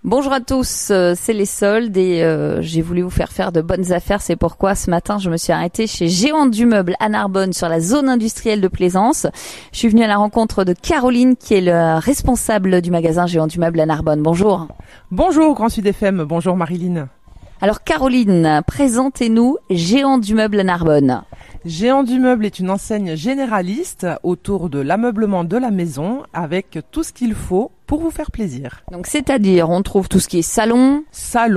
Bonjour à tous, c'est les soldes et j'ai voulu vous faire de bonnes affaires. C'est pourquoi ce matin je me suis arrêtée chez Géant du Meuble à Narbonne sur la zone industrielle de Plaisance. Je suis venue à la rencontre de Caroline qui est le responsable du magasin Géant du Meuble à Narbonne. Bonjour. Bonjour Grand Sud FM, bonjour Marilyn. Alors Caroline, présentez-nous Géant du Meuble à Narbonne. Géant du Meuble est une enseigne généraliste autour de l'ameublement de la maison avec tout ce qu'il faut pour vous faire plaisir. Donc c'est-à-dire on trouve tout ce qui est salon,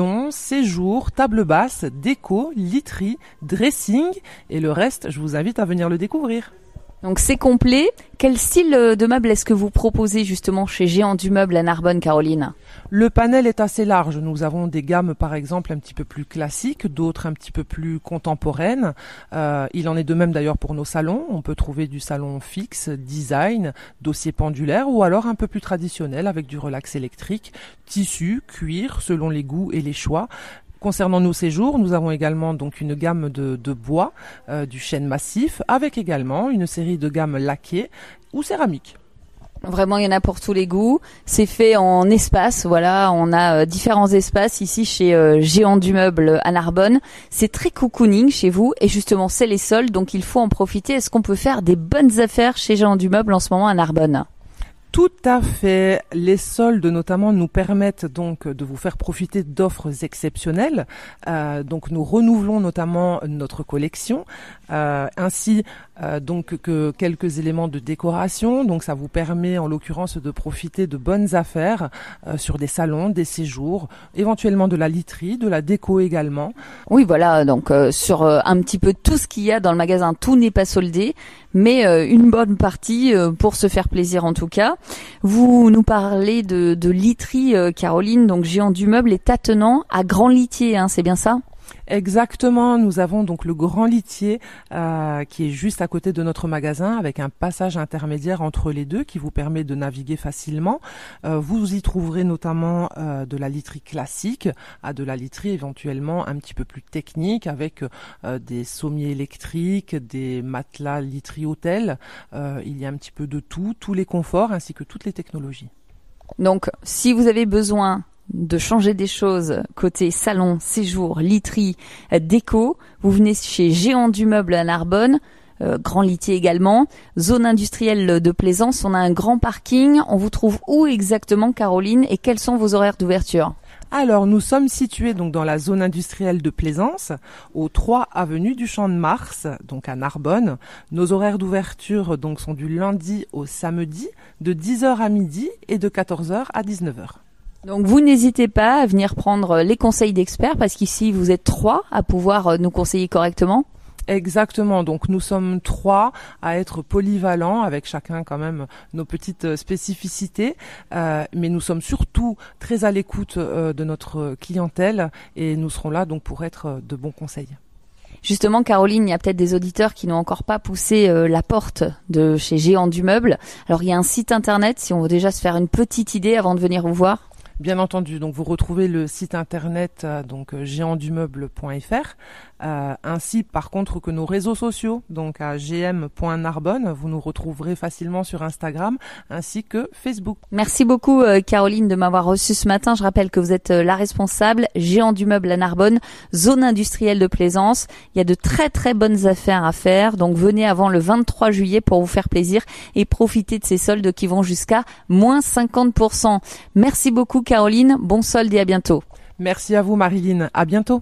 séjour, table basse, déco, literie, dressing et le reste, je vous invite à venir le découvrir. Donc c'est complet. Quel style de meuble est-ce que vous proposez justement chez Géant du Meuble à Narbonne, Caroline ? Le panel est assez large. Nous avons des gammes par exemple un petit peu plus classiques, d'autres un petit peu plus contemporaines. Il en est de même d'ailleurs pour nos salons. On peut trouver du salon fixe, design, dossier pendulaire ou alors un peu plus traditionnel avec du relax électrique, tissu, cuir selon les goûts et les choix. Concernant nos séjours, nous avons également donc une gamme de bois, du chêne massif, avec également une série de gammes laquées ou céramiques. Vraiment, il y en a pour tous les goûts. C'est fait en espace. Voilà, on a différents espaces ici chez Géant du Meuble à Narbonne. C'est très cocooning chez vous et justement, c'est les soldes, donc il faut en profiter. Est-ce qu'on peut faire des bonnes affaires chez Géant du Meuble en ce moment à Narbonne ? Tout à fait. Les soldes notamment nous permettent donc de vous faire profiter d'offres exceptionnelles. Donc nous renouvelons notamment notre collection, ainsi donc que quelques éléments de décoration. Donc ça vous permet en l'occurrence de profiter de bonnes affaires sur des salons, des séjours, éventuellement de la literie, de la déco également. Oui, voilà. Donc sur un petit peu tout ce qu'il y a dans le magasin, tout n'est pas soldé, mais une bonne partie pour se faire plaisir en tout cas. Vous nous parlez de literie, Caroline, donc Géant du Meuble est attenant à Grand Litier, hein, c'est bien ça ? Exactement, nous avons donc le Grand Litier qui est juste à côté de notre magasin avec un passage intermédiaire entre les deux qui vous permet de naviguer facilement. Vous y trouverez notamment de la literie classique à de la literie éventuellement un petit peu plus technique avec des sommiers électriques, des matelas literie hôtel. Il y a un petit peu de tout, tous les conforts ainsi que toutes les technologies. Donc si vous avez besoin de changer des choses côté salon, séjour, literie, déco, vous venez chez Géant du Meuble à Narbonne, Grand Litier également, zone industrielle de Plaisance, on a un grand parking. On vous trouve où exactement, Caroline, et quels sont vos horaires d'ouverture ? Alors, nous sommes situés donc dans la zone industrielle de Plaisance, au 3 avenue du Champ de Mars, donc à Narbonne. Nos horaires d'ouverture donc sont du lundi au samedi, de 10h à midi et de 14h à 19h. Donc vous n'hésitez pas à venir prendre les conseils d'experts parce qu'ici vous êtes 3 à pouvoir nous conseiller correctement. Exactement, donc nous sommes 3 à être polyvalents avec chacun quand même nos petites spécificités, mais nous sommes surtout très à l'écoute de notre clientèle et nous serons là donc pour être de bons conseils. Justement, Caroline, il y a peut-être des auditeurs qui n'ont encore pas poussé la porte de chez Géant du Meuble. Alors il y a un site internet si on veut déjà se faire une petite idée avant de venir vous voir. Bien entendu, donc vous retrouvez le site internet donc géantdumeuble.fr, ainsi par contre que nos réseaux sociaux, donc à gm.narbonne, vous nous retrouverez facilement sur Instagram ainsi que Facebook. Merci beaucoup Caroline de m'avoir reçu ce matin. Je rappelle que vous êtes la responsable Géant du Meuble à Narbonne, zone industrielle de Plaisance. Il y a de très très bonnes affaires à faire, donc venez avant le 23 juillet pour vous faire plaisir et profiter de ces soldes qui vont jusqu'à moins 50%. Merci beaucoup Caroline, bon solde et à bientôt. Merci à vous Marilyn, à bientôt.